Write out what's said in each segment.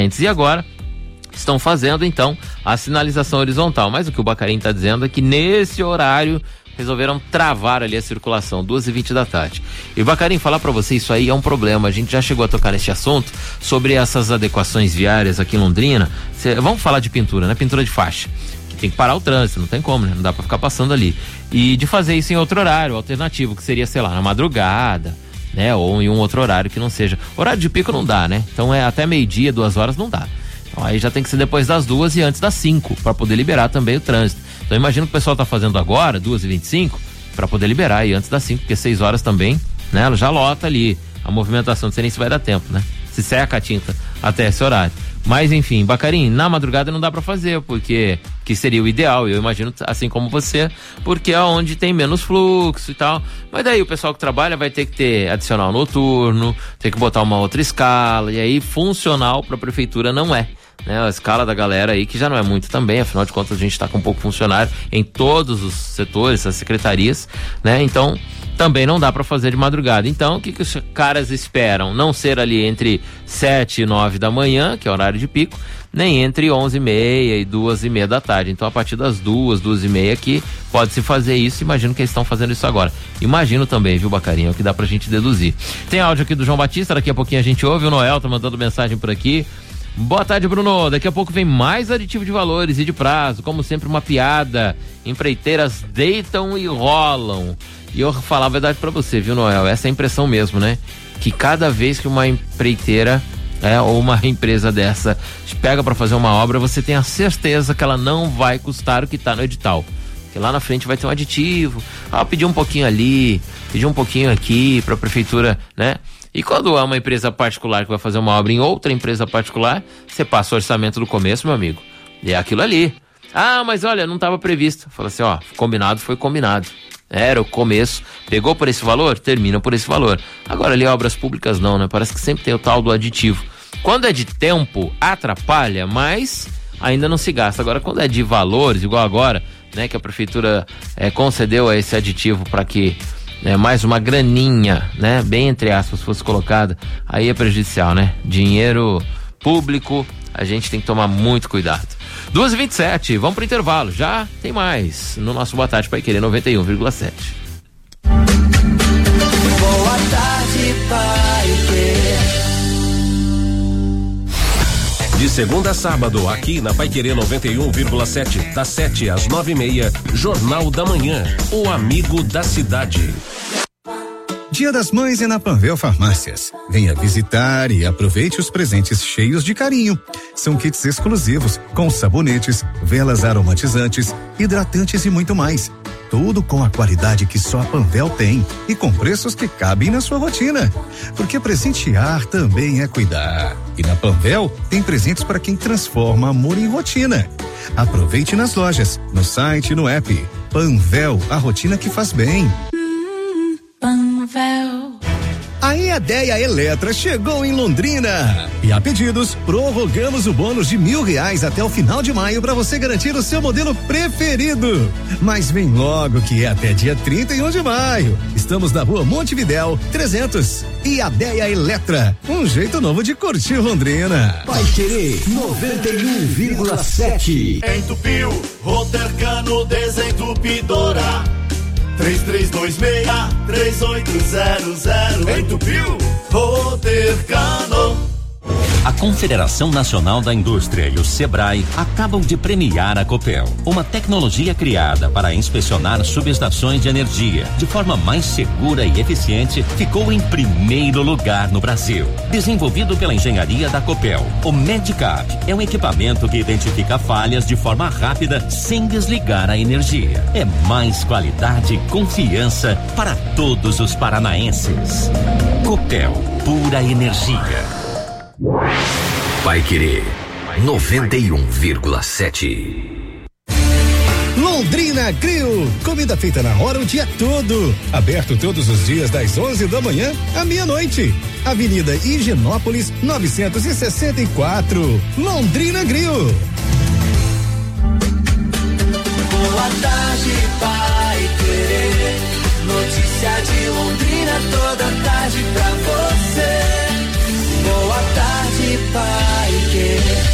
E agora estão fazendo então a sinalização horizontal, mas o que o Bacarin está dizendo é que nesse horário resolveram travar ali a circulação, 2h20 da tarde. E Bacarin, falar para você, isso aí é um problema, a gente já chegou a tocar nesse assunto, sobre essas adequações viárias aqui em Londrina. Vamos falar de pintura, né? Pintura de faixa, que tem que parar o trânsito, não tem como, né? Não dá para ficar passando ali. E de fazer isso em outro horário alternativo, que seria, sei lá, na madrugada, né? Ou em um outro horário que não seja. Horário de pico não dá, né? Então é até meio-dia, 2 horas não dá. Então aí já tem que ser depois das 2 e antes das 5, para poder liberar também o trânsito. Então imagina o que o pessoal tá fazendo agora, 2h25, para poder liberar e antes das 5, porque 6 horas também, né? Ela já lota ali a movimentação, não sei nem se vai dar tempo, né? Se seca a tinta até esse horário. Mas enfim, Bacarin, na madrugada não dá para fazer, porque que seria o ideal, eu imagino, assim como você, porque é onde tem menos fluxo e tal. Mas daí o pessoal que trabalha vai ter que ter adicional noturno, ter que botar uma outra escala, e aí funcional para a prefeitura não é. Né, a escala da galera aí, que já não é muito também, afinal de contas a gente está com pouco funcionário em todos os setores, as secretarias, né? Então também não dá para fazer de madrugada. Então o que os caras esperam? Não ser ali entre 7 e 9 da manhã, que é o horário de pico, nem entre 11h30 e 2h30 da tarde. Então a partir das 2h30 aqui pode-se fazer isso. Imagino que eles estão fazendo isso agora. Imagino também, viu, Bacarinha? É o que dá pra gente deduzir. Tem áudio aqui do João Batista, daqui a pouquinho a gente ouve. O Noel tá mandando mensagem por aqui. Boa tarde, Bruno. Daqui a pouco vem mais aditivo de valores e de prazo. Como sempre, uma piada. Empreiteiras deitam e rolam. E eu falar a verdade pra você, viu, Noel? Essa é a impressão mesmo, né? Que cada vez que uma empreiteira ou uma empresa dessa te pega pra fazer uma obra, você tem a certeza que ela não vai custar o que tá no edital. Porque lá na frente vai ter um aditivo. Pedir um pouquinho ali, pedir um pouquinho aqui pra prefeitura, né? E quando é uma empresa particular que vai fazer uma obra em outra empresa particular, você passa o orçamento do começo, meu amigo. E é aquilo ali. Mas olha, não estava previsto. Fala assim, combinado foi combinado. Era o começo. Pegou por esse valor? Termina por esse valor. Agora ali, obras públicas não, né? Parece que sempre tem o tal do aditivo. Quando é de tempo, atrapalha, mas ainda não se gasta. Agora, quando é de valores, igual agora, né? Que a prefeitura concedeu esse aditivo para que mais uma graninha, né, bem entre aspas, fosse colocada, aí é prejudicial, né? Dinheiro público, a gente tem que tomar muito cuidado. 2h27, vamos pro intervalo, já tem mais no nosso Boa Tarde Paiquerê 91,7. Boa tarde, Paiquerê. De segunda a sábado, aqui na Paiquerê 91,7, das 7 às 9h30, Jornal da Manhã, o amigo da cidade. Dia das Mães é na Panvel Farmácias. Venha visitar e aproveite os presentes cheios de carinho. São kits exclusivos com sabonetes, velas aromatizantes, hidratantes e muito mais. Tudo com a qualidade que só a Panvel tem e com preços que cabem na sua rotina. Porque presentear também é cuidar. E na Panvel tem presentes para quem transforma amor em rotina. Aproveite nas lojas, no site e no app. Panvel, a rotina que faz bem. Panvel. A EADEA Eletra chegou em Londrina. E a pedidos, prorrogamos o bônus de R$1.000 até o final de maio para você garantir o seu modelo preferido. Mas vem logo que é até dia 31 de maio. Estamos na rua Montevidéu, 300. EADEA Eletra, um jeito novo de curtir Londrina. Paiquerê 91,7. Entupiu, Rotercano desentupidora. 3326-3800. Entupiu, Rotercano. A Confederação Nacional da Indústria e o Sebrae acabam de premiar a Copel, uma tecnologia criada para inspecionar subestações de energia de forma mais segura e eficiente. Ficou em primeiro lugar no Brasil. Desenvolvido pela engenharia da Copel, o Medicap é um equipamento que identifica falhas de forma rápida sem desligar a energia. É mais qualidade e confiança para todos os paranaenses. Copel, pura energia. Paiquerê 91,7. Londrina Grill, comida feita na hora o dia todo. Aberto todos os dias das 11 da manhã à meia-noite. Avenida Higienópolis 964. Londrina Grill. Boa tarde, Paiquerê. Notícia de Londrina toda tarde pra você. Boa tarde, Paiquerê.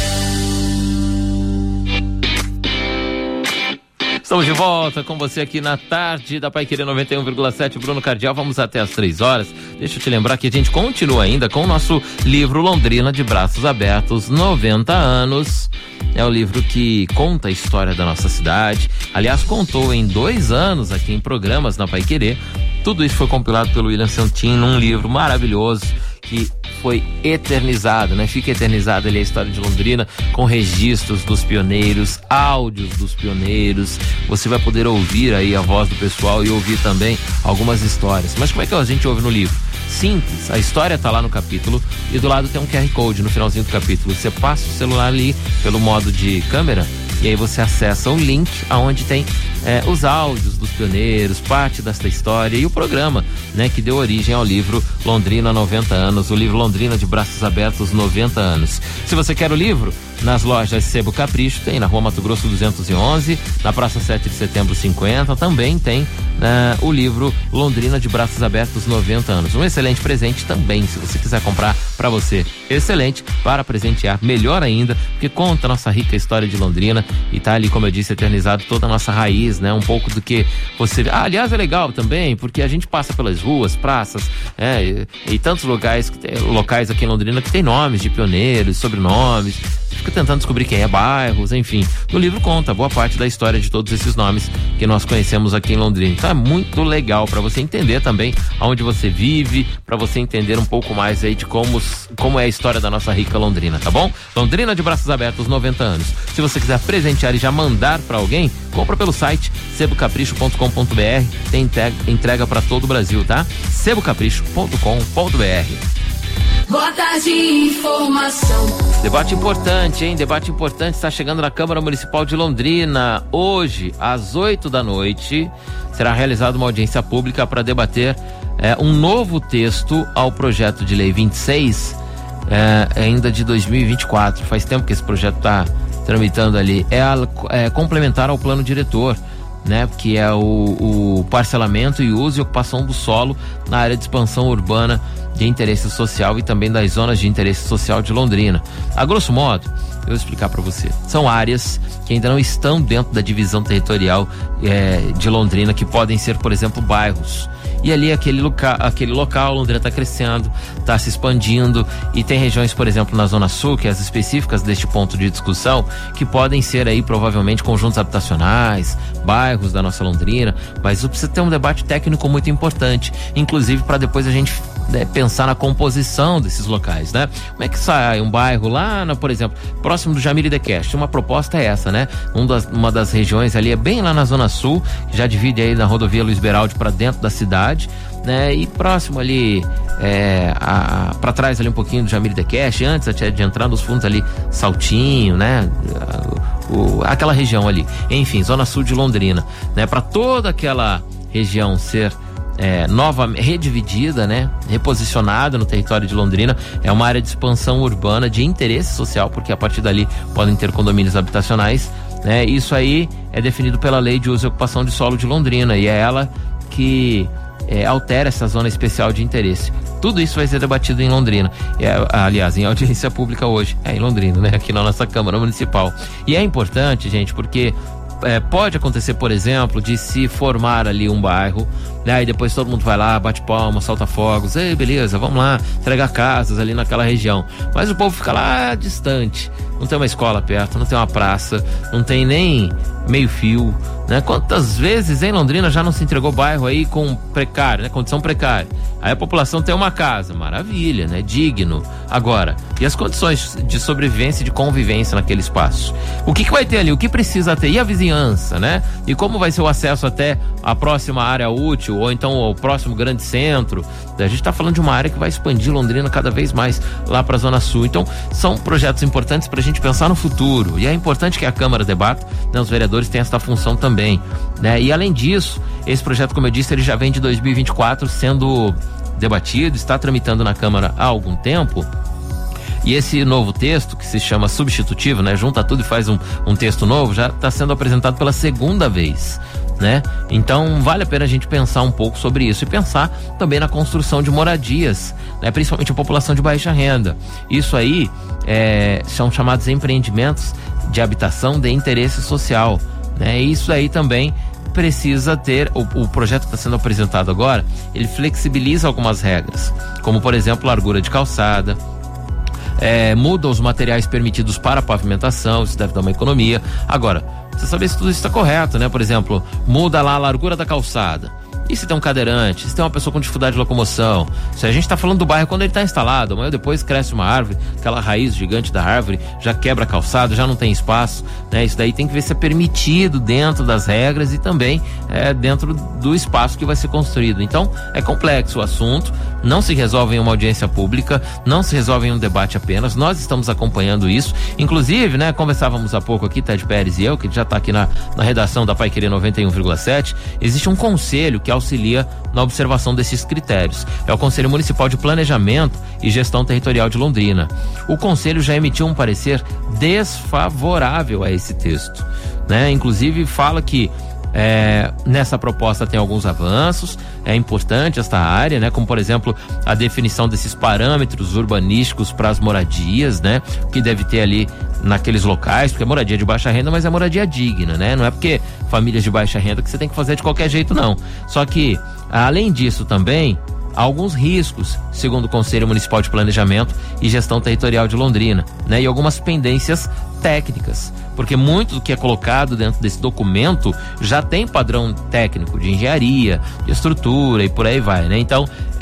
Estamos de volta com você aqui na tarde da Paiquerê 91,7, Bruno Cardial, vamos até às 3 horas. Deixa eu te lembrar que a gente continua ainda com o nosso livro Londrina de Braços Abertos, 90 anos. É o livro que conta a história da nossa cidade. Aliás, contou em 2 anos aqui em programas na Paiquerê. Tudo isso foi compilado pelo William Santin num livro maravilhoso que foi eternizado, né? Fica eternizada ali a história de Londrina com registros dos pioneiros, áudios dos pioneiros. Você vai poder ouvir aí a voz do pessoal e ouvir também algumas histórias. Mas como é que a gente ouve no livro? Simples, a história tá lá no capítulo e do lado tem um QR Code no finalzinho do capítulo. Você passa o celular ali pelo modo de câmera e aí você acessa o link aonde tem os áudios dos pioneiros, parte desta história e o programa, né, que deu origem ao livro Londrina 90 anos, o livro Londrina de Braços Abertos 90 anos. Se você quer o livro, nas lojas Sebo Capricho, tem na Rua Mato Grosso 211, na Praça 7 de Setembro 50, também tem o livro Londrina de Braços Abertos 90 anos. Um excelente presente também, se você quiser comprar para você. Excelente para presentear, melhor ainda, porque conta a nossa rica história de Londrina e tá ali, como eu disse, eternizado toda a nossa raiz, né? Um pouco do que você... aliás, é legal também, porque a gente passa pelas ruas, praças, e tantos locais aqui em Londrina que tem nomes de pioneiros, sobrenomes, fica tentando descobrir quem é, bairros, enfim. No livro conta boa parte da história de todos esses nomes que nós conhecemos aqui em Londrina. Então é muito legal para você entender também aonde você vive, para você entender um pouco mais aí de como é a história da nossa rica Londrina, tá bom? Londrina de Braços Abertos, 90 anos. Se você quiser presentear e já mandar para alguém, compra pelo site sebocapricho.com.br, tem entrega para todo o Brasil, tá? sebocapricho.com.br. Boa tarde, informação. Debate importante, hein? Debate importante está chegando na Câmara Municipal de Londrina. Hoje, às 8 da noite, será realizada uma audiência pública para debater um novo texto ao projeto de lei 26, ainda de 2024. Faz tempo que esse projeto está tramitando ali. É complementar ao plano diretor, né? Que é o parcelamento e uso e ocupação do solo na área de expansão urbana de interesse social e também das zonas de interesse social de Londrina. A grosso modo, eu vou explicar para você. São áreas que ainda não estão dentro da divisão territorial de Londrina, que podem ser, por exemplo, bairros. E ali aquele local, Londrina está crescendo, está se expandindo e tem regiões, por exemplo, na Zona Sul, que é as específicas deste ponto de discussão, que podem ser aí provavelmente conjuntos habitacionais, bairros da nossa Londrina, mas precisa ter um debate técnico muito importante, inclusive para depois a gente pensar na composição desses locais, né? Como é que sai um bairro lá, por exemplo, próximo do Jamir Dequest? Uma proposta é essa, né? Uma das regiões ali é bem lá na Zona Sul, já divide aí na rodovia Luiz Beraldi para dentro da cidade, né? E próximo ali, para trás ali um pouquinho do Jamir Dequest, antes até de entrar nos fundos ali, Saltinho, né? Aquela região ali. Enfim, Zona Sul de Londrina, né? Para toda aquela região ser redividida, né? Reposicionada no território de Londrina, é uma área de expansão urbana de interesse social, porque a partir dali podem ter condomínios habitacionais, né? Isso aí é definido pela Lei de Uso e Ocupação de Solo de Londrina e é ela que altera essa zona especial de interesse. Tudo isso vai ser debatido em Londrina, aliás, em audiência pública hoje, em Londrina, né? Aqui na nossa Câmara Municipal. E é importante, gente, porque pode acontecer, por exemplo, de se formar ali um bairro, né? E depois todo mundo vai lá, bate palma, solta fogos, ei, beleza, vamos lá, entregar casas ali naquela região. Mas o povo fica lá distante, não tem uma escola perto, não tem uma praça, não tem nem meio fio, né? Quantas vezes em Londrina já não se entregou bairro aí com precário, né? Condição precária. Aí a população tem uma casa, maravilha, né? Digno. Agora, e as condições de sobrevivência e de convivência naquele espaço? O que vai ter ali? O que precisa ter? E a vizinhança, né? E como vai ser o acesso até a próxima área útil ou então o próximo grande centro? A gente está falando de uma área que vai expandir Londrina cada vez mais lá para a Zona Sul. Então, são projetos importantes para a gente pensar no futuro. E é importante que a Câmara debata, né? Os vereadores têm essa função também, né? E além disso, esse projeto, como eu disse, ele já vem de 2024 sendo debatido, está tramitando na Câmara há algum tempo. E esse novo texto, que se chama substitutivo, né? Junta tudo e faz um texto novo, já está sendo apresentado pela segunda vez. né? Então vale a pena a gente pensar um pouco sobre isso e pensar também na construção de moradias, né? Principalmente a população de baixa renda. Isso aí são chamados empreendimentos de habitação de interesse social, né? Isso aí também precisa ter, o projeto que está sendo apresentado agora, ele flexibiliza algumas regras, como por exemplo largura de calçada, muda os materiais permitidos para a pavimentação, isso deve dar uma economia. Agora, você saber se tudo isso está correto, né? Por exemplo, muda lá a largura da calçada. E se tem um cadeirante, se tem uma pessoa com dificuldade de locomoção, se a gente está falando do bairro quando ele está instalado, amanhã depois cresce uma árvore, aquela raiz gigante da árvore já quebra a calçada, já não tem espaço, né? Isso daí tem que ver se é permitido dentro das regras e também dentro do espaço que vai ser construído. Então, é complexo o assunto, não se resolve em uma audiência pública, não se resolve em um debate apenas, nós estamos acompanhando isso, inclusive, né, conversávamos há pouco aqui, Ted Pérez e eu, que já está aqui na redação da Paiquerê 91,7, existe um conselho que auxilia na observação desses critérios. É o Conselho Municipal de Planejamento e Gestão Territorial de Londrina. O Conselho já emitiu um parecer desfavorável a esse texto, né? Inclusive fala que nessa proposta tem alguns avanços, é importante esta área, né? Como por exemplo a definição desses parâmetros urbanísticos para as moradias, né? Que deve ter ali naqueles locais, porque é moradia de baixa renda, mas é moradia digna, né? Não é porque famílias de baixa renda que você tem que fazer de qualquer jeito, não. Só que, além disso também, há alguns riscos, segundo o Conselho Municipal de Planejamento e Gestão Territorial de Londrina, né? E algumas pendências técnicas, porque muito do que é colocado dentro desse documento já tem padrão técnico de engenharia, de estrutura e por aí vai, né? Então,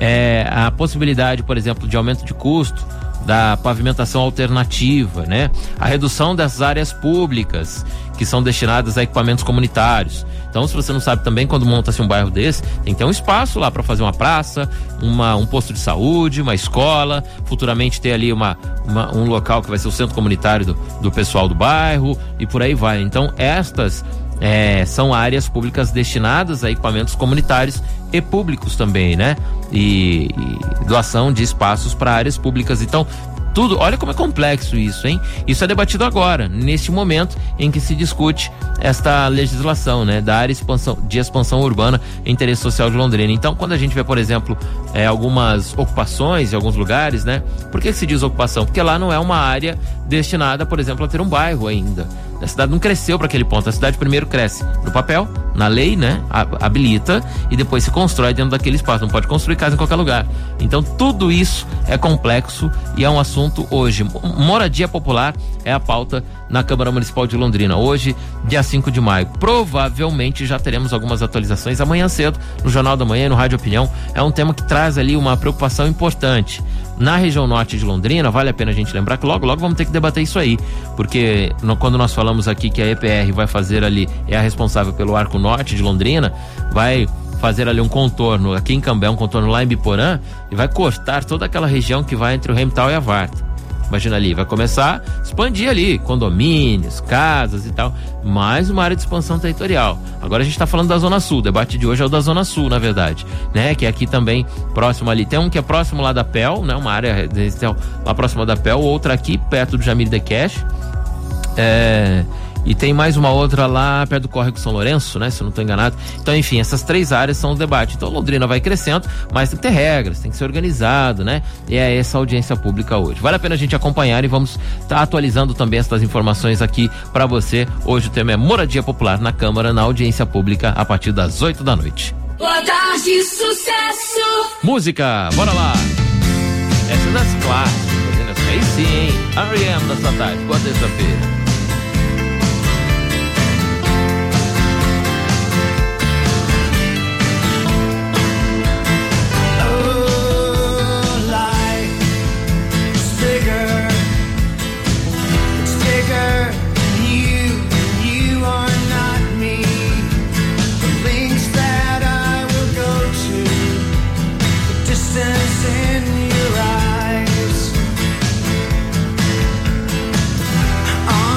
a possibilidade, por exemplo, de aumento de custo da pavimentação alternativa, né? A redução das áreas públicas que são destinadas a equipamentos comunitários. Então, se você não sabe também, quando monta-se um bairro desse, tem que ter um espaço lá para fazer uma praça, um posto de saúde, uma escola, futuramente ter ali um local que vai ser o centro comunitário do pessoal do bairro e por aí vai. Então, estas são áreas públicas destinadas a equipamentos comunitários e públicos também, né? E doação de espaços para áreas públicas. Então, tudo, olha como é complexo isso, hein? Isso é debatido agora, neste momento em que se discute esta legislação, né? Da área de expansão urbana em interesse social de Londrina. Então, quando a gente vê, por exemplo, algumas ocupações em alguns lugares, né? Por que se diz ocupação? Porque lá não é uma área destinada, por exemplo, a ter um bairro ainda. A cidade não cresceu para aquele ponto. A cidade primeiro cresce no papel, na lei, né? Habilita e depois se constrói dentro daquele espaço. Não pode construir casa em qualquer lugar. Então tudo isso é complexo e é um assunto hoje. Moradia popular é a pauta na Câmara Municipal de Londrina. Hoje, dia 5 de maio. Provavelmente já teremos algumas atualizações amanhã cedo no Jornal da Manhã e no Rádio Opinião. É um tema que traz ali uma preocupação importante. Na região norte de Londrina, vale a pena a gente lembrar que logo vamos ter que debater isso aí, porque quando nós falamos aqui que a EPR vai fazer ali, é a responsável pelo arco norte de Londrina, vai fazer ali um contorno aqui em Cambé, um contorno lá em Biporã, e vai cortar toda aquela região que vai entre o Remtal e a Varta. Imagina ali, vai começar a expandir ali, condomínios, casas e tal, mais uma área de expansão territorial. Agora a gente está falando da Zona Sul, o debate de hoje é o da Zona Sul, na verdade, né? Que é aqui também, próximo ali, tem um que é próximo lá da PEL, né? Uma área residencial lá próxima da PEL, outra aqui perto do Jamir de Cash, e tem mais uma outra lá perto do Córrego São Lourenço, né? Se eu não estou enganado. Então, enfim, essas três áreas são o debate. Então, Londrina vai crescendo, mas tem que ter regras, tem que ser organizado, né? E é essa audiência pública hoje. Vale a pena a gente acompanhar e vamos estar atualizando também essas informações aqui para você. Hoje o tema é moradia popular na Câmara, na audiência pública, a partir das 8 da noite. Boa tarde, sucesso! Música, bora lá! Essa é das clássicas, aí sim, hein? R.E.M. da sua tarde, boa terça-feira. In your eyes,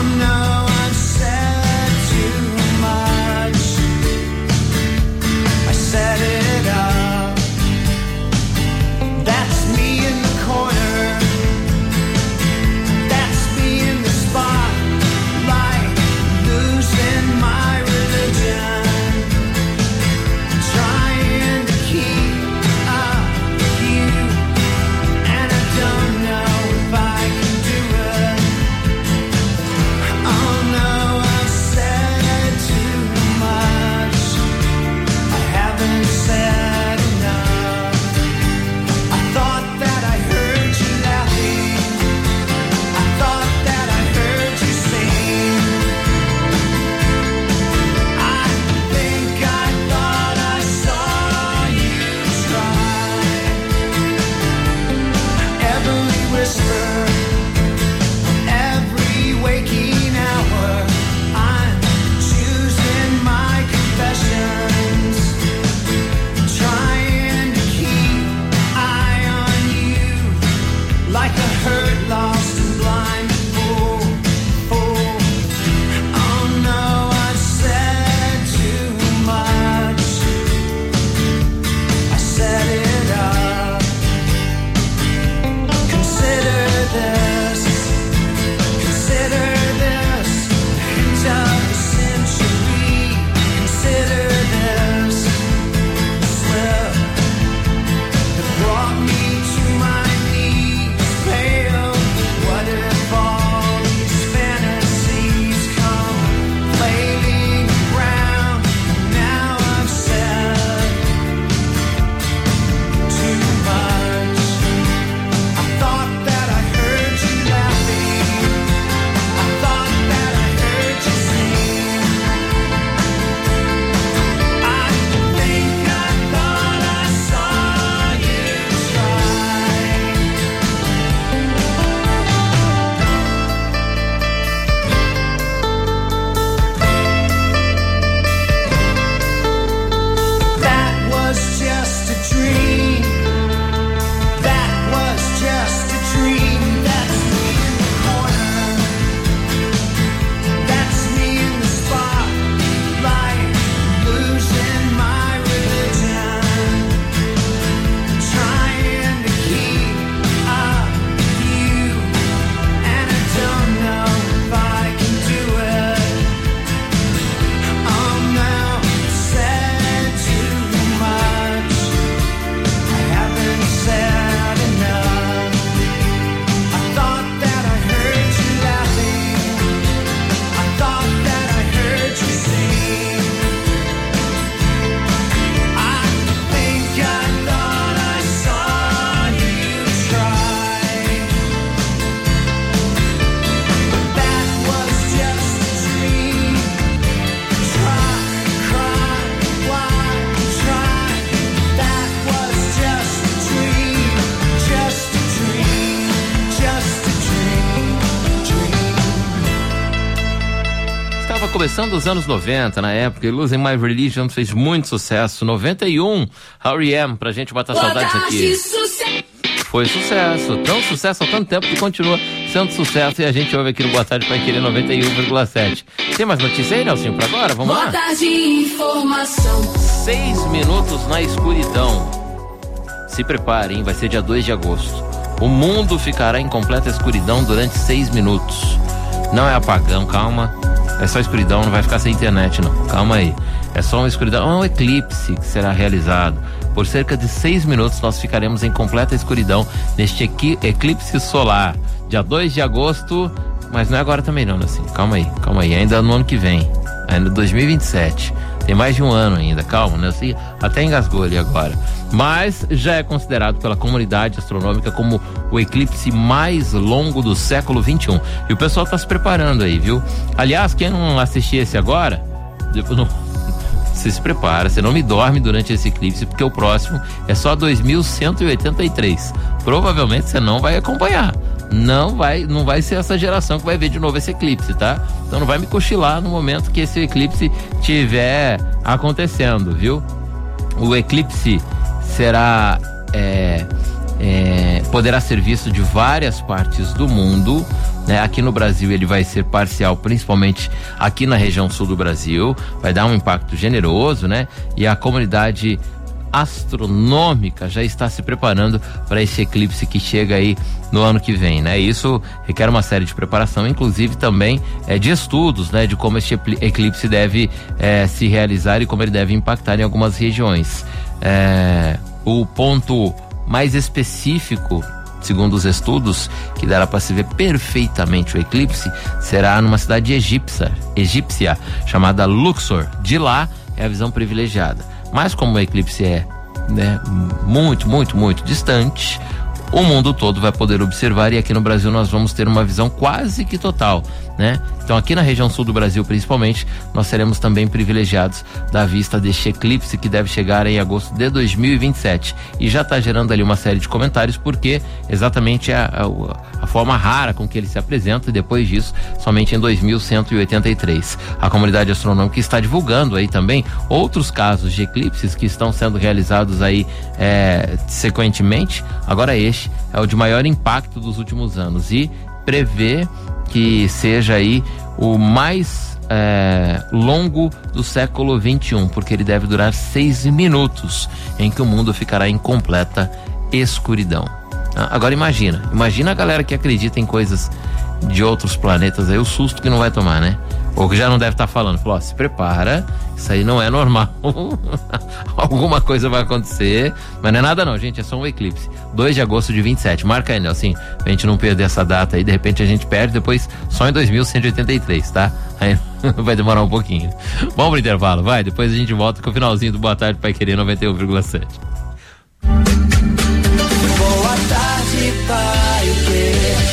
Tava começando os anos 90, na época, e Losing My Religion fez muito sucesso. 91, R.E.M., pra gente matar saudades aqui. Foi sucesso, tão sucesso há tanto tempo que continua sendo sucesso, e a gente ouve aqui no Boa Tarde Pai Querer 91,7. Tem mais notícia aí, Nelsinho, pra agora? Vamos lá? Boa tarde, informação. 6 minutos na escuridão. Se preparem, vai ser dia 2 de agosto. O mundo ficará em completa escuridão durante 6 minutos. Não é apagão, calma. É só escuridão, não vai ficar sem internet, não. Calma aí. É só uma escuridão, é um eclipse que será realizado. Por cerca de 6 minutos nós ficaremos em completa escuridão neste eclipse solar. Dia 2 de agosto, mas não é agora também não, assim. Calma aí. Ainda no ano que vem. Ainda 2027. Tem mais de um ano ainda, calma, né? Assim, até engasgou ali agora. Mas já é considerado pela comunidade astronômica como o eclipse mais longo do século XXI. E o pessoal tá se preparando aí, viu? Aliás, quem não assistir esse agora, você se prepara, você não me dorme durante esse eclipse, porque o próximo é só 2183. Provavelmente você não vai acompanhar. Não vai ser essa geração que vai ver de novo esse eclipse, tá? Então não vai me cochilar no momento que esse eclipse estiver acontecendo, viu? O eclipse será poderá ser visto de várias partes do mundo, né? Aqui no Brasil ele vai ser parcial, principalmente aqui na região sul do Brasil, vai dar um impacto generoso, né? E a comunidade astronômica já está se preparando para esse eclipse que chega aí no ano que vem, né? Isso requer uma série de preparação, inclusive também de estudos, né? De como este eclipse deve se realizar e como ele deve impactar em algumas regiões. O ponto mais específico, segundo os estudos, que dará para se ver perfeitamente o eclipse, será numa cidade egípcia chamada Luxor. De lá é a visão privilegiada. Mas como o eclipse é, né, muito distante, o mundo todo vai poder observar, e aqui no Brasil nós vamos ter uma visão quase que total, né? Então aqui na região sul do Brasil principalmente, nós seremos também privilegiados da vista deste eclipse que deve chegar em agosto de 2027, e já está gerando ali uma série de comentários, porque exatamente a forma rara com que ele se apresenta, e depois disso somente em 2183. A comunidade astronômica está divulgando aí também outros casos de eclipses que estão sendo realizados aí sequentemente. Agora este é o de maior impacto dos últimos anos, e prevê que seja aí o mais longo do século XXI, porque ele deve durar 6 minutos, em que o mundo ficará em completa escuridão. Agora imagina a galera que acredita em coisas de outros planetas aí, o susto que não vai tomar, né? Ou que já não deve estar falando, falou, se prepara, isso aí não é normal. Alguma coisa vai acontecer, mas não é nada não, gente, é só um eclipse. 2 de agosto de 27, marca aí, assim, pra gente não perder essa data aí, de repente a gente perde depois só em 2183, tá? Aí vai demorar um pouquinho. Vamos pro intervalo, vai, depois a gente volta com o finalzinho do Boa Tarde Pai Querer 91,7. Boa tarde, Pai Querer.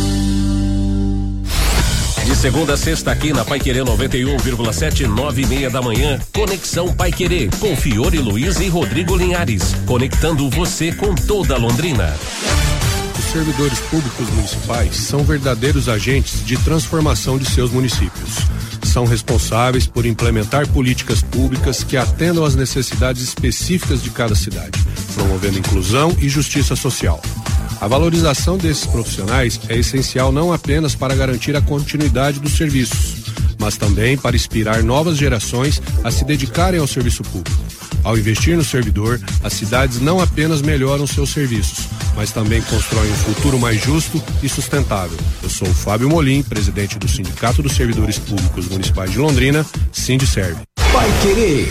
De segunda a sexta aqui na Pai Querer 91,7, 9:30 da manhã. Conexão Pai Querer, com Fiore Luiz e Rodrigo Linhares. Conectando você com toda Londrina. Os servidores públicos municipais são verdadeiros agentes de transformação de seus municípios. São responsáveis por implementar políticas públicas que atendam às necessidades específicas de cada cidade, promovendo inclusão e justiça social. A valorização desses profissionais é essencial não apenas para garantir a continuidade dos serviços, mas também para inspirar novas gerações a se dedicarem ao serviço público. Ao investir no servidor, as cidades não apenas melhoram seus serviços, mas também constroem um futuro mais justo e sustentável. Eu sou o Fábio Molim, presidente do Sindicato dos Servidores Públicos Municipais de Londrina, Sindiserve. Pai Querer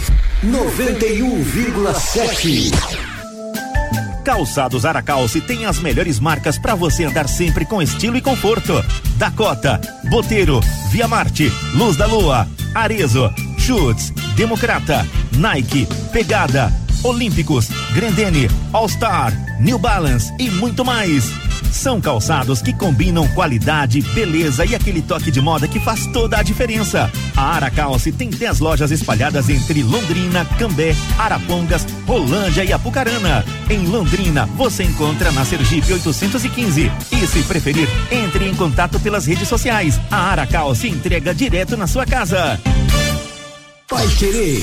91,7. Calçados Aracalce tem as melhores marcas para você andar sempre com estilo e conforto. Dakota, Boteiro, Via Marte, Luz da Lua, Arezzo, Schutz, Democrata, Nike, Pegada, Olímpicos, Grendene, All Star, New Balance e muito mais. São calçados que combinam qualidade, beleza e aquele toque de moda que faz toda a diferença. A Ara Calce tem 10 lojas espalhadas entre Londrina, Cambé, Arapongas, Rolândia e Apucarana. Em Londrina, você encontra na Sergipe 815. E se preferir, entre em contato pelas redes sociais. A Ara Calce entrega direto na sua casa. Paiquerê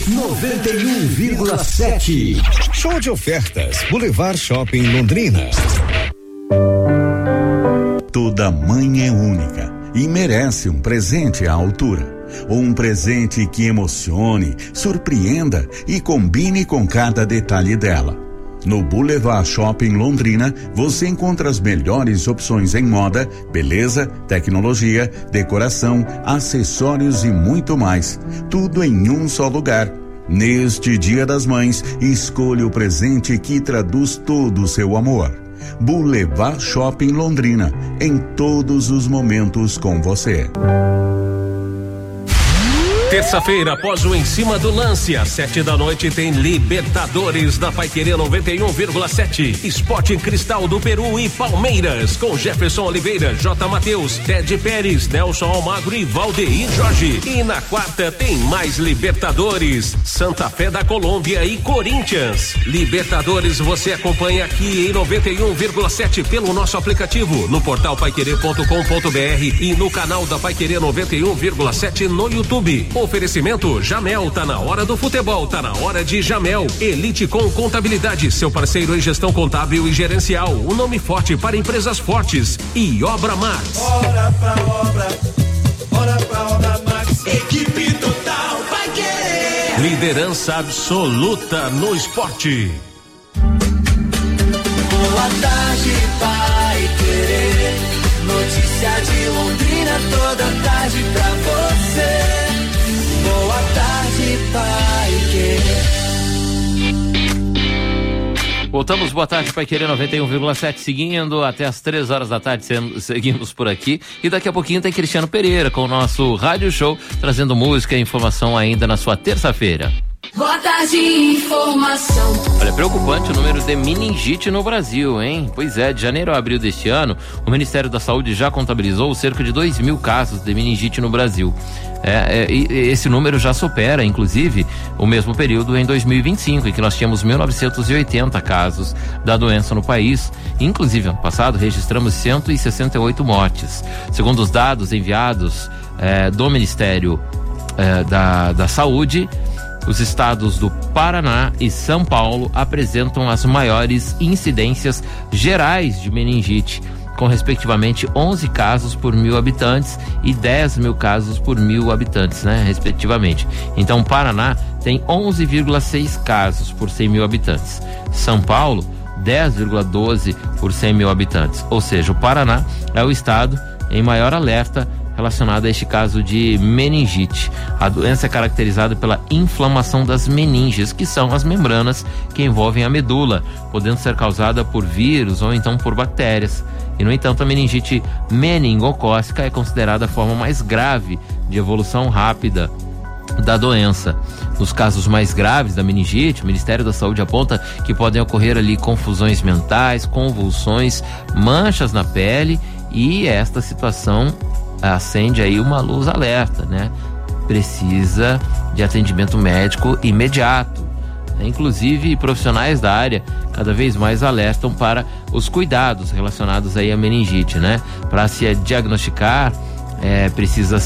91,7. Show de ofertas, Boulevard Shopping Londrina. Toda mãe é única e merece um presente à altura. Um presente que emocione, surpreenda e combine com cada detalhe dela. No Boulevard Shopping Londrina, você encontra as melhores opções em moda, beleza, tecnologia, decoração, acessórios e muito mais. Tudo em um só lugar. Neste Dia das Mães, escolha o presente que traduz todo o seu amor. Boulevard Shopping Londrina, em todos os momentos com você. Terça-feira, após o Em Cima do Lance, às 7 da noite, tem Libertadores da Paiquerê 91,7. Sport Cristal do Peru e Palmeiras, com Jefferson Oliveira, J. Matheus, Ted Pérez, Nelson Almagro e Valdeir Jorge. E na quarta tem mais Libertadores, Santa Fé da Colômbia e Corinthians. Libertadores você acompanha aqui em 91,7 pelo nosso aplicativo, no portal paiquerê.com.br e no canal da Paiquerê 91,7 no YouTube. Oferecimento Jamel, tá na hora do futebol, tá na hora de Jamel. Elite com Contabilidade, seu parceiro em gestão contábil e gerencial, um nome forte para empresas fortes. E Obra Max. Bora pra Obra Max. Equipe total vai querer. Liderança absoluta no esporte. Boa tarde, vai querer. Notícia de Londrina toda tarde pra você. Boa tarde, Paiquerê. Voltamos, boa tarde, Paiquerê 91,7, seguindo até as 3 horas da tarde, seguimos por aqui. E daqui a pouquinho tem Cristiano Pereira com o nosso Rádio Show, trazendo música e informação ainda na sua terça-feira. Boa tarde, informação. Olha, preocupante o número de meningite no Brasil, hein? Pois é, de janeiro a abril deste ano, o Ministério da Saúde já contabilizou cerca de 2.000 casos de meningite no Brasil. E esse número já supera, inclusive, o mesmo período em 2025, em que nós tínhamos 1.980 casos da doença no país. Inclusive, ano passado, registramos 168 mortes. Segundo os dados enviados do Ministério da Saúde, os estados do Paraná e São Paulo apresentam as maiores incidências gerais de meningite, com respectivamente 11 casos por 1.000 habitantes e 10 mil casos por 1.000 habitantes, né, respectivamente. Então, o Paraná tem 11,6 casos por 100 mil habitantes. São Paulo, 10,12 por 100 mil habitantes. Ou seja, o Paraná é o estado em maior alerta relacionado a este caso de meningite. A doença é caracterizada pela inflamação das meninges, que são as membranas que envolvem a medula, podendo ser causada por vírus ou então por bactérias. E, no entanto, a meningite meningocócica é considerada a forma mais grave de evolução rápida da doença. Nos casos mais graves da meningite, o Ministério da Saúde aponta que podem ocorrer ali confusões mentais, convulsões, manchas na pele, e esta situação acende aí uma luz alerta, né? Precisa de atendimento médico imediato. Inclusive, profissionais da área cada vez mais alertam para os cuidados relacionados aí à meningite, né? Para se diagnosticar, precisa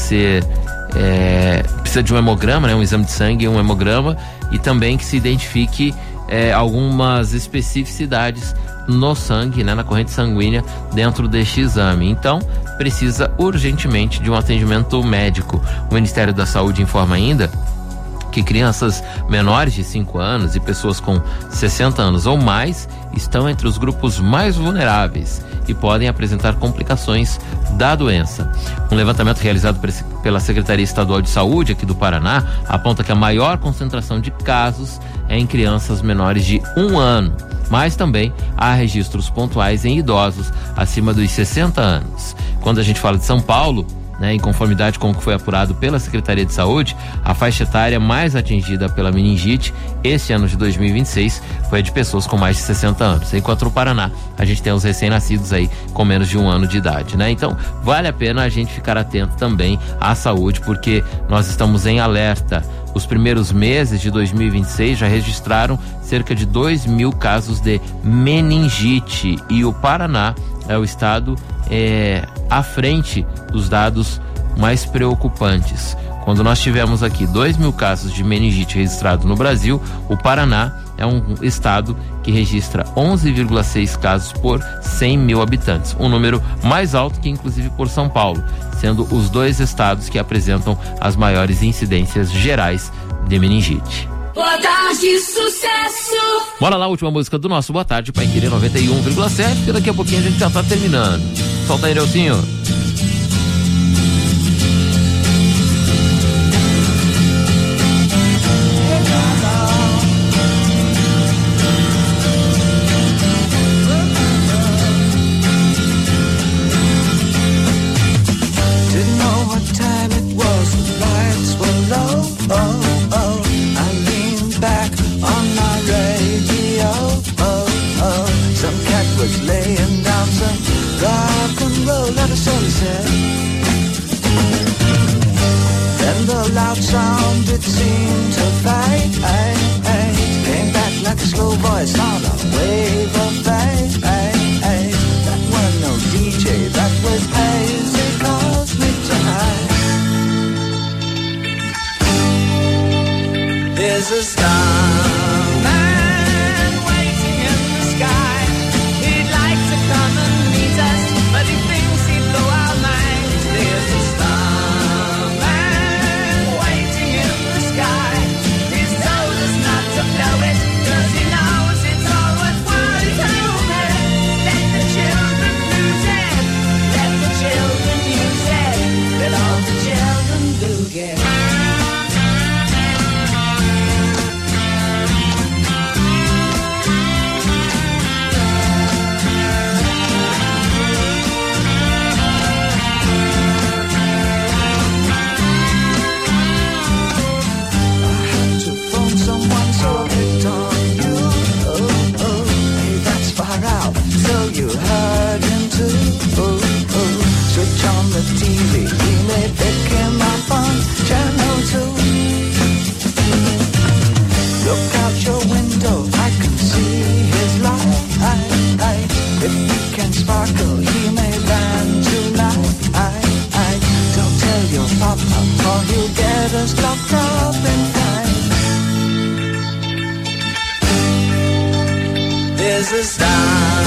de um hemograma, né? Um exame de sangue, um hemograma, e também que se identifique algumas especificidades no sangue, né? Na corrente sanguínea dentro deste exame. Então, precisa urgentemente de um atendimento médico. O Ministério da Saúde informa ainda que crianças menores de 5 anos e pessoas com 60 anos ou mais estão entre os grupos mais vulneráveis e podem apresentar complicações da doença. Um levantamento realizado pela Secretaria Estadual de Saúde aqui do Paraná aponta que a maior concentração de casos é em crianças menores de 1 ano, mas também há registros pontuais em idosos acima dos 60 anos. Quando a gente fala de São Paulo, né, em conformidade com o que foi apurado pela Secretaria de Saúde, a faixa etária mais atingida pela meningite esse ano de 2026 foi a de pessoas com mais de 60 anos. Enquanto no Paraná, a gente tem os recém-nascidos aí com menos de 1 ano de idade, né? Então, vale a pena a gente ficar atento também à saúde, porque nós estamos em alerta. Os primeiros meses de 2026 já registraram cerca de 2.000 casos de meningite e o Paraná é o estado à frente dos dados mais preocupantes. Quando nós tivemos aqui 2.000 casos de meningite registrados no Brasil, o Paraná é um estado que registra 11,6 casos por 100 mil habitantes, um número mais alto que inclusive por São Paulo, sendo os 2 estados que apresentam as maiores incidências gerais de meningite. Boa tarde, sucesso! Bora lá, a última música do nosso Boa Tarde, Paiquerê 91,7, porque daqui a pouquinho a gente já tá terminando. Solta aí, Nelsinho. Sound it seemed to fade, came back like a slow voice on a wave of fate. That was no DJ, that was hazy cosmic time. There's a starman waiting in the sky. He'd like to come and meet us, but he thinks he'd blow our minds. There's a TV, we may pick him up on channel 2. Look out your window, I can see his light. If he can sparkle, he may land tonight. Don't tell your papa, or he'll get us locked up in time. There's a star.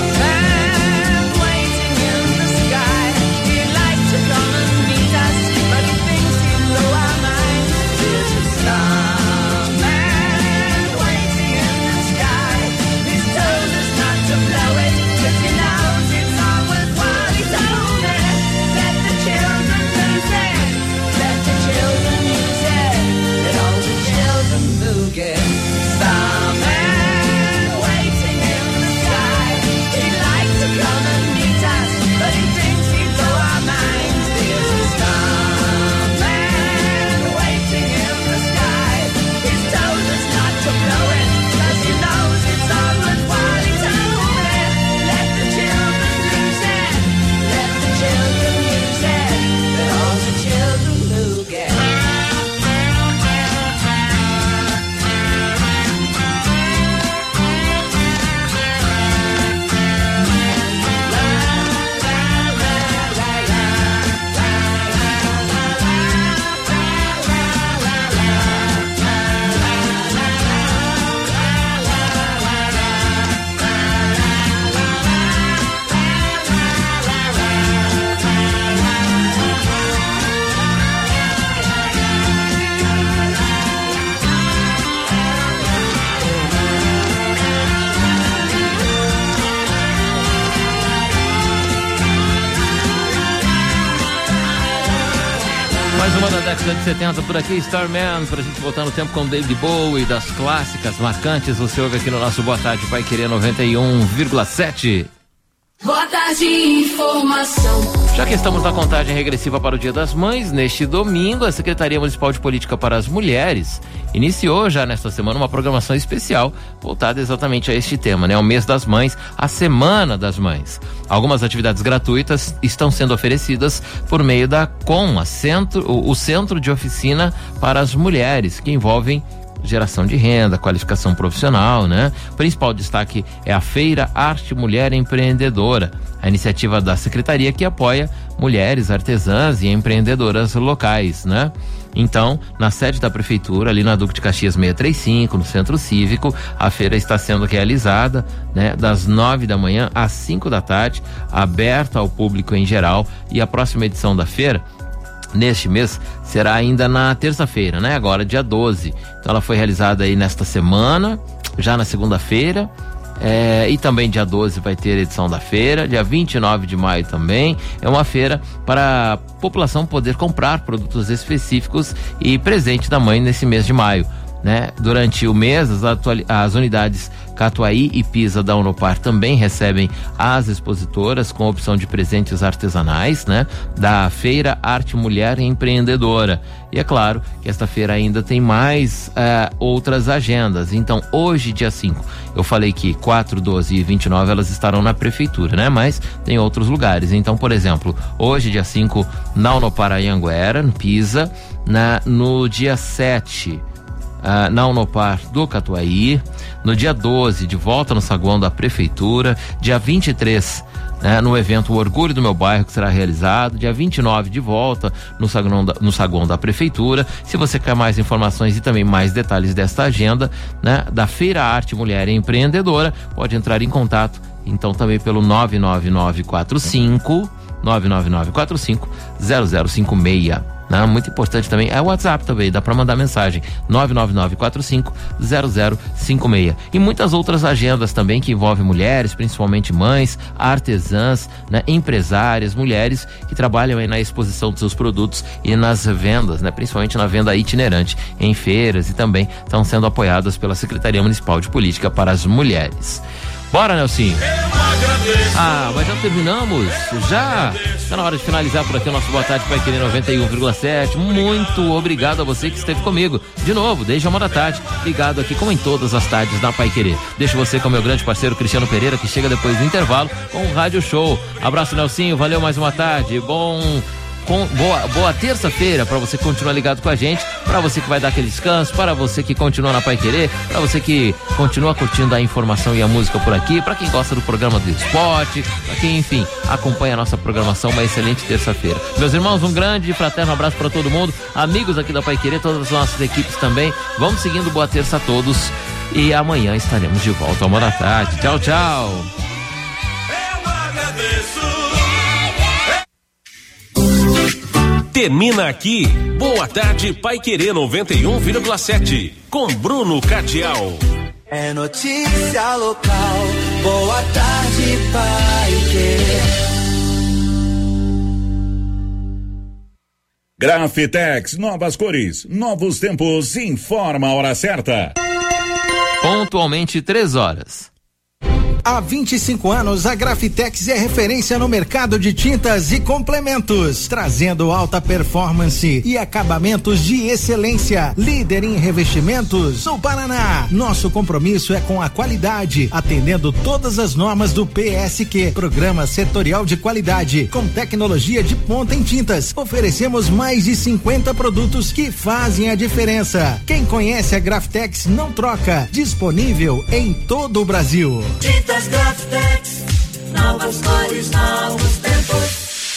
Mais uma da década de 70 por aqui, Starman, pra gente voltar no tempo com David Bowie, das clássicas marcantes. Você ouve aqui no nosso Boa Tarde Paiquerê 91,7. Boa tarde, informação. Já que estamos na contagem regressiva para o Dia das Mães, neste domingo, a Secretaria Municipal de Política para as Mulheres iniciou já nesta semana uma programação especial voltada exatamente a este tema, né? O mês das mães, a Semana das Mães. Algumas atividades gratuitas estão sendo oferecidas por meio da COM, o Centro de Oficina para as Mulheres, que envolvem geração de renda, qualificação profissional, né? O principal destaque é a Feira Arte Mulher Empreendedora, a iniciativa da Secretaria que apoia mulheres artesãs e empreendedoras locais, né? Então, na sede da Prefeitura, ali na Duque de Caxias 635, no Centro Cívico, a feira está sendo realizada, né? Das 9 da manhã às 5 da tarde, aberta ao público em geral, e a próxima edição da feira, neste mês, será ainda na terça-feira, né? Agora, dia 12. Então ela foi realizada aí nesta semana, já na segunda-feira, e também dia 12 vai ter edição da feira, dia 29 de maio também. É uma feira para a população poder comprar produtos específicos e presente da mãe nesse mês de maio, né? Durante o mês, as unidades Catuaí e Pisa da Unopar também recebem as expositoras com opção de presentes artesanais, né? Da Feira Arte Mulher Empreendedora. E é claro que esta feira ainda tem mais outras agendas. Então, hoje, dia 5, eu falei que 4, 12 e 29 elas estarão na Prefeitura, né? Mas tem outros lugares. Então, por exemplo, hoje, dia 5, na Unopar Anhanguera, no Pisa, no dia 7, na Unopar do Catuaí, no dia 12 de volta no saguão da Prefeitura, dia 23 no evento O Orgulho do Meu Bairro, que será realizado, dia 29 de volta no saguão da Prefeitura. Se você quer mais informações e também mais detalhes desta agenda, né, da Feira Arte Mulher Empreendedora, pode entrar em contato então também pelo 99945 0056. Muito importante também é o WhatsApp também, dá para mandar mensagem 999450056. E muitas outras agendas também que envolvem mulheres, principalmente mães, artesãs, né, empresárias, mulheres que trabalham aí na exposição dos seus produtos e nas vendas, né, principalmente na venda itinerante em feiras, e também estão sendo apoiadas pela Secretaria Municipal de Política para as Mulheres. Bora, Nelsinho. Mas já terminamos? Já? Está na hora de finalizar por aqui o nosso Boa Tarde Pai Querer 91,7. Muito obrigado a você que esteve comigo. De novo, desde a 1 da tarde, ligado aqui como em todas as tardes da Pai Querer. Deixo você com o meu grande parceiro Cristiano Pereira, que chega depois do intervalo com o Rádio Show. Abraço, Nelsinho. Valeu mais uma tarde. Boa terça-feira para você continuar ligado com a gente, para você que vai dar aquele descanso, para você que continua na Pai Querer, para você que continua curtindo a informação e a música por aqui, para quem gosta do programa do esporte, para quem, enfim, acompanha a nossa programação. Uma excelente terça-feira. Meus irmãos, um grande e fraterno abraço para todo mundo, amigos aqui da Pai Querer, todas as nossas equipes também. Vamos seguindo. Boa terça a todos e amanhã estaremos de volta à 1 da tarde. Tchau, tchau. Eu agradeço. Termina aqui, Boa Tarde Pai Querer 91,7, com Bruno Cardial. É notícia local, Boa Tarde Pai Querer. Grafitex, novas cores, novos tempos, informa a hora certa. Pontualmente 3 horas. Há 25 anos, a Grafitex é referência no mercado de tintas e complementos, trazendo alta performance e acabamentos de excelência. Líder em revestimentos no Paraná. Nosso compromisso é com a qualidade, atendendo todas as normas do PSQ, Programa Setorial de Qualidade, com tecnologia de ponta em tintas. Oferecemos mais de 50 produtos que fazem a diferença. Quem conhece a Grafitex não troca. Disponível em todo o Brasil. Tintas Grafitex, novas cores, novos tempos.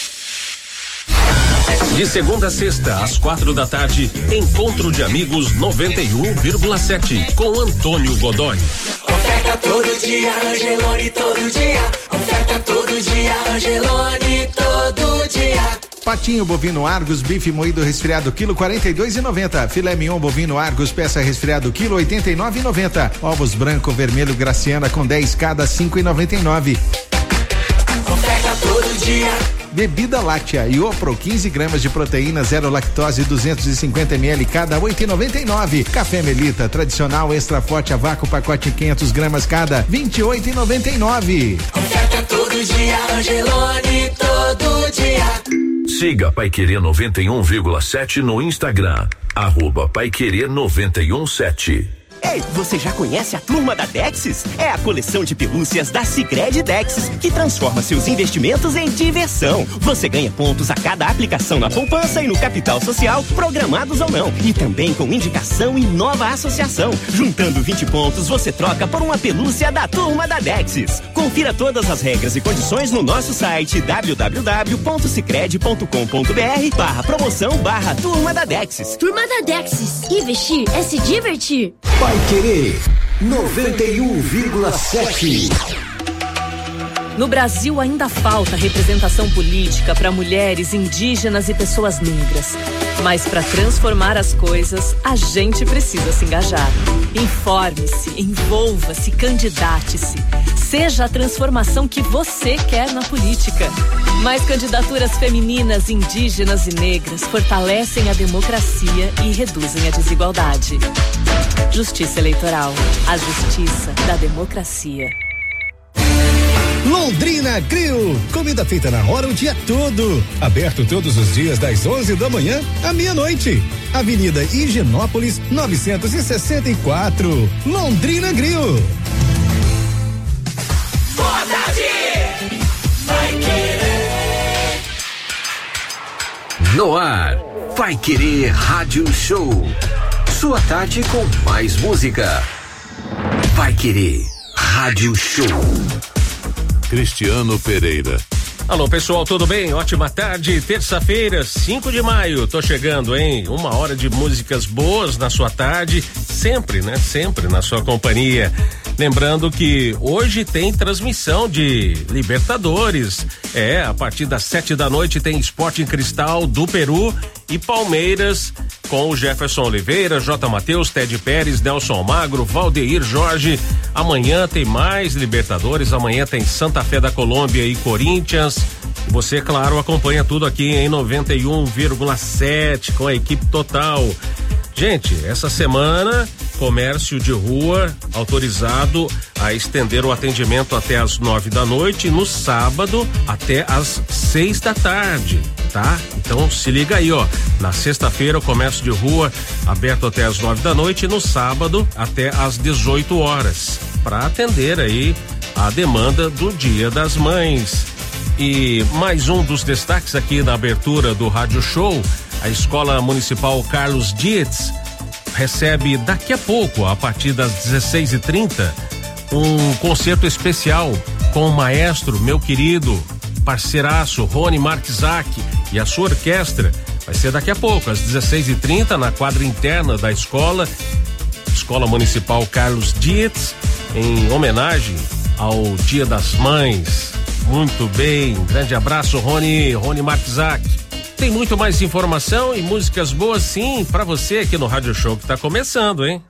De segunda a sexta, às 4 da tarde, Encontro de Amigos 91,7, com Antônio Godoy. Oferta todo dia, Angelone todo dia. Oferta todo dia, Angelone todo dia. Patinho bovino Argos, bife moído resfriado, quilo 42,90. Filé mignon bovino Argos, peça resfriado, quilo 89,90. Ovos branco vermelho Graciana com 10 cada, 5,99. Oferta todo dia. Bebida láctea Iopro, 15 gramas de proteína, 0 lactose, 250 ml cada, 8,99. Café Melita tradicional extra forte a vácuo, pacote 500 gramas cada, 28,99. Oferta todo todo dia, Angelone, todo dia. Siga Paiquerê 91,7 no Instagram, @Paiquerê 917. Ei, você já conhece a turma da Dexis? É a coleção de pelúcias da Sicredi Dexis, que transforma seus investimentos em diversão. Você ganha pontos a cada aplicação na poupança e no capital social, programados ou não. E também com indicação e nova associação. Juntando 20 pontos, você troca por uma pelúcia da turma da Dexis. Confira todas as regras e condições no nosso site www.sicredi.com.br/promoção/turma da Dexis. Turma da Dexis. Investir é se divertir. Paiquerê 91,7. No Brasil ainda falta representação política para mulheres, indígenas e pessoas negras. Mas para transformar as coisas, a gente precisa se engajar. Informe-se, envolva-se, candidate-se. Seja a transformação que você quer na política. Mais candidaturas femininas, indígenas e negras fortalecem a democracia e reduzem a desigualdade. Justiça Eleitoral, a justiça da democracia. Londrina Grill, comida feita na hora o dia todo. Aberto todos os dias das 11 da manhã à meia-noite. Avenida Higienópolis 964. Londrina Grill. Boa tarde! Vai querer. No ar, Vai Querer Rádio Show. Sua tarde com mais música. Vai Querer Rádio Show. Cristiano Pereira. Alô pessoal, tudo bem? Ótima tarde, terça-feira, 5 de maio, tô chegando, hein? 1 hora de músicas boas na sua tarde, sempre, né? Sempre na sua companhia. Lembrando que hoje tem transmissão de Libertadores. A partir das 7 da noite tem Sporting Cristal do Peru e Palmeiras com o Jefferson Oliveira, J. Matheus, Ted Pérez, Nelson Magro, Valdeir Jorge. Amanhã tem mais Libertadores, amanhã tem Santa Fé da Colômbia e Corinthians. Você, claro, acompanha tudo aqui em 91,7 com a equipe total. Gente, essa semana, comércio de rua autorizado a estender o atendimento até às 9 da noite, no sábado até às 6 da tarde, tá? Então se liga aí, ó. Na sexta-feira, o comércio de rua aberto até às 9 da noite, no sábado até às 18 horas, para atender aí a demanda do Dia das Mães. E mais um dos destaques aqui na abertura do Rádio Show. A Escola Municipal Carlos Dietz recebe daqui a pouco, a partir das 16h30, um concerto especial com o maestro, meu querido parceiraço Rony Marczak e a sua orquestra. Vai ser daqui a pouco, às 16h30, na quadra interna da escola, Escola Municipal Carlos Dietz, em homenagem ao Dia das Mães. Muito bem, grande abraço, Rony Marczak. Tem muito mais informação e músicas boas, sim, pra você aqui no Rádio Show, que tá começando, hein?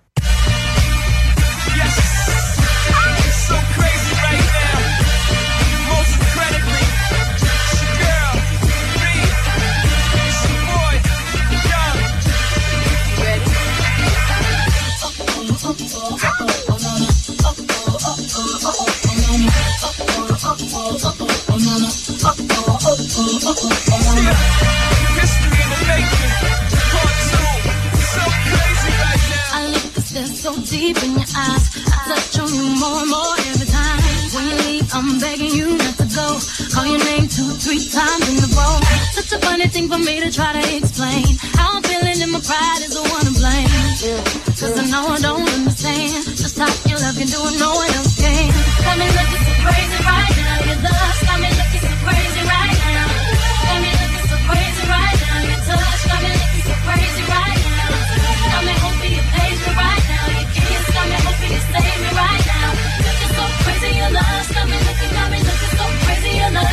So deep in your eyes, I touch on you more and more every time. When you leave, I'm begging you not to go. Call your name 2-3 times in a row. Such a funny thing for me to try to explain. How I'm feeling and my pride is the one to blame. Cause I know I don't understand just how your love can do it, no one else can. Got me looking so crazy right now, your love got me looking so crazy right now. Got me looking so crazy right now, your touch got me looking so crazy right now. Got me hoping you page me right now. Got me hoping you save me right now. Looking so crazy, your love got me looking so crazy, your love.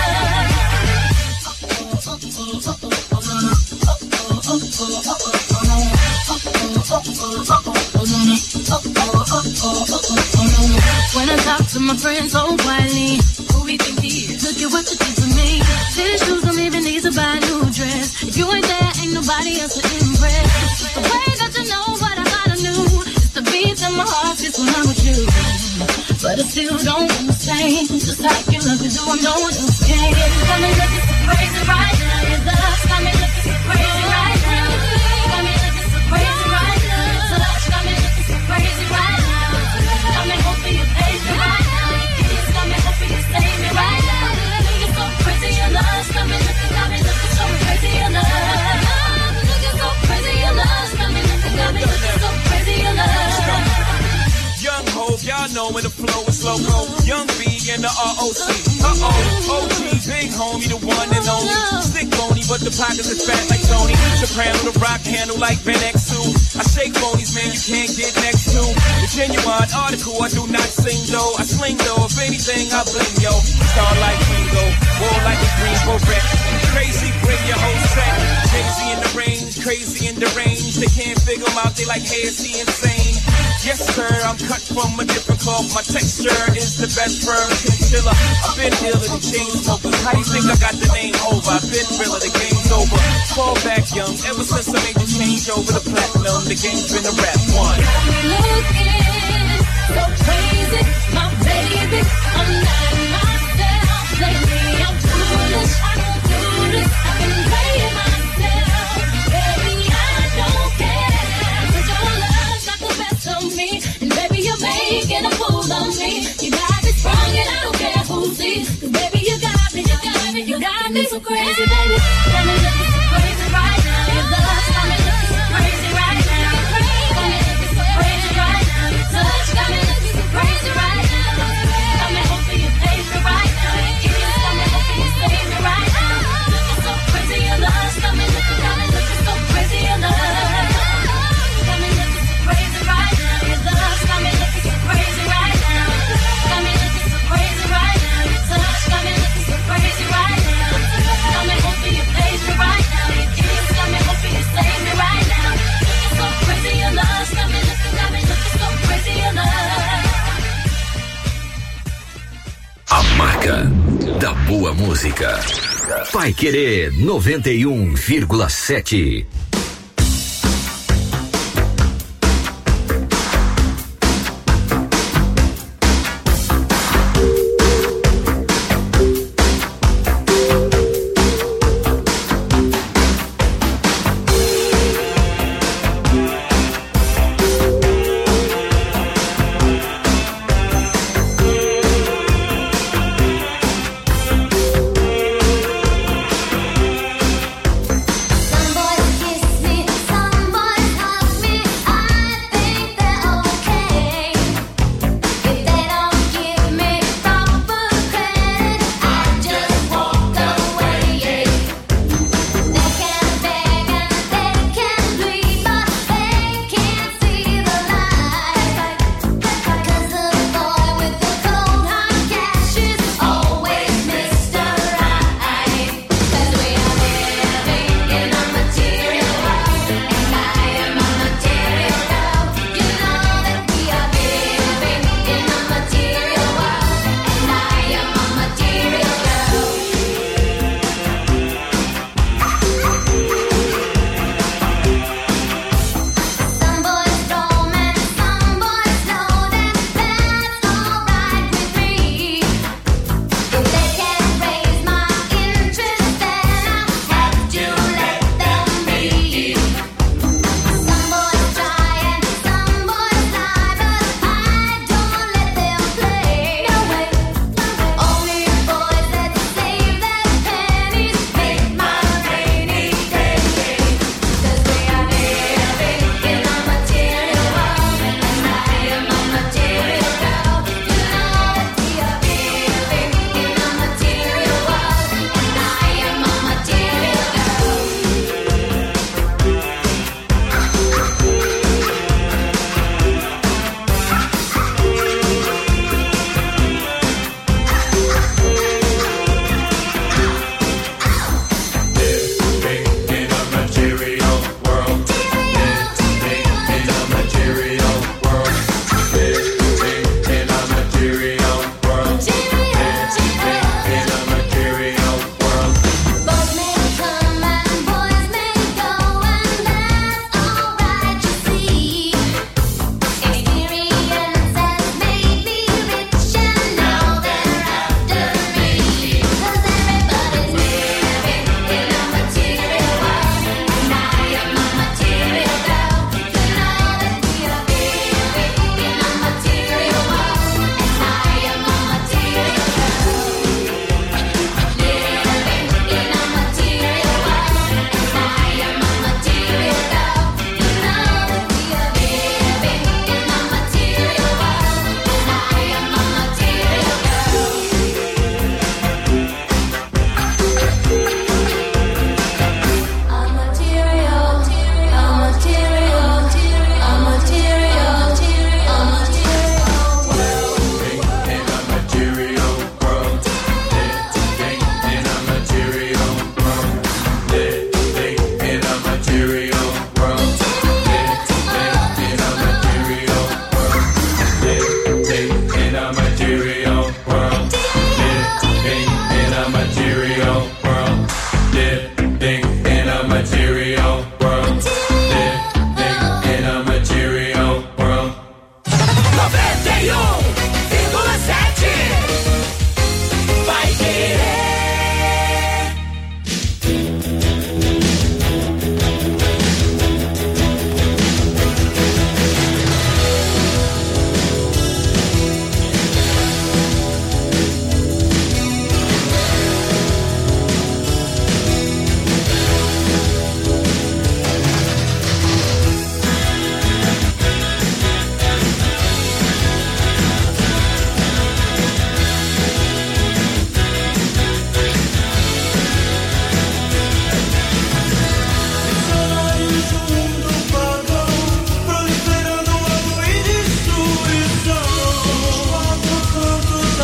When I talk to my friends so quietly, who we think he is? Look at what you did to me. These shoes don't even need to buy a new dress. If you ain't there, ain't nobody else to impress. The way that you know what I gotta do. The beats in my heart just when I'm with you. But but I still don't understand just how you love it, do I know it okay? Got me looking so crazy right now, your love got me looking so crazy right now. Got me looking so crazy right now, your touch got me looking so crazy right now. Got me hoping you pay me right now, your kiss got me hoping you save me right now. You're so crazy, your love got me looking so crazy, your love. Looking so crazy, your love got me looking so crazy, your love. Young Hov, y'all know when the flow is loco. Young B and the ROC. OG, big homie, the one and only. Stick bony, but the pockets is fat like Tony. Soprano, the rock handle like Ben X2. I shake bonies, man, you can't get next to. The genuine article, I do not sing though. I sling though, if anything, I bling yo. Star like Ringo, war like a green beret. Crazy, bring your whole set. Crazy in the range, crazy in the range. They can't figure him out, they like, hey, is he insane? Yes, sir, I'm cut from a different cloth. My texture is the best firm chinchilla. I've been ill in the chain smokers. How you think I got the name over? I've been realer, the game's over. Fall back young, ever since I made the change over the platinum, the game's been a rap one. Got me looking so crazy, my baby. I'm not myself lately. I'm foolish, I don't do this. I've been playing myself, baby. I don't care. 'Cause your love's not the best of me, and baby you're making a fool of me. You got me sprung and I don't care who sees. 'Cause baby you got me so crazy, baby. Got me looking so crazy right now. Your love got me looking so crazy right now. Got me looking so crazy right now. Your touch got me looking so crazy right now. Got me hoping you pay me right now. Your kiss got me hoping you save me right now. Looking so crazy, your love got me looking so crazy, your love. Got me looking so crazy right now. Your love got me looking so crazy right now. Got me looking so crazy right now. Your touch got me looking so crazy right now. Got me hoping you pay me right now. Your kiss got me hoping you save me right now. Looking so crazy, your love got me looking so crazy, your love. A marca da boa música. Vai Querer 91,7.